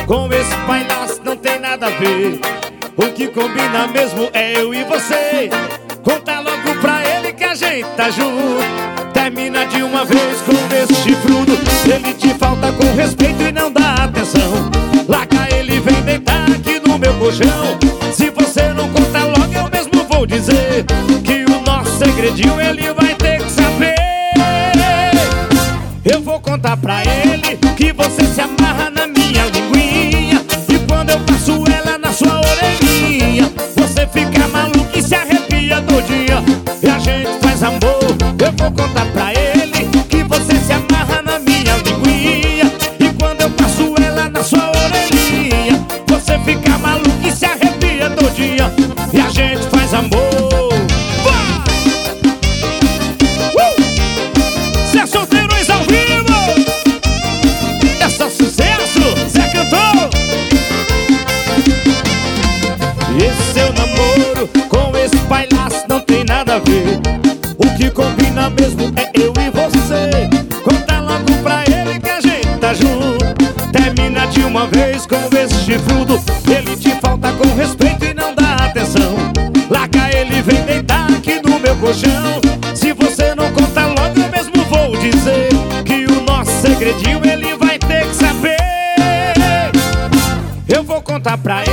com esse palhaço não tem nada a ver. O que combina mesmo é eu e você. Conta logo pra ele que a gente tá junto. Termina de uma vez com esse chifrudo. Ele te falta com respeito e não dá atenção. Larga ele, vem deitar aqui no meu colchão. Se você não conta logo, eu mesmo vou dizer que o nosso segredinho ele vai ter que saber. Eu vou contar pra ele que você se amarra na minha linguinha, e quando eu passo ela na sua orelhinha, você fica maluco e se arrepia todinha, e a gente faz amor. Eu vou contar pra ele que você se amarra na minha linguinha, e quando eu passo ela na sua orelhinha, você fica maluco e se arrepia todinha, e a gente faz amor. Cê é solteirões ao vivo, é só sucesso, Zé cantou. Esse seu namoro com esse palhaço não tem nada a ver. O que combina mesmo é eu e você. Conta logo pra ele que a gente tá junto. Termina de uma vez com esse chifrudo. Ele te falta com respeito e não dá atenção. Larga ele, vem deitar aqui no meu colchão. Se você não conta logo, eu mesmo vou dizer que o nosso segredinho ele vai ter que saber. Eu vou contar pra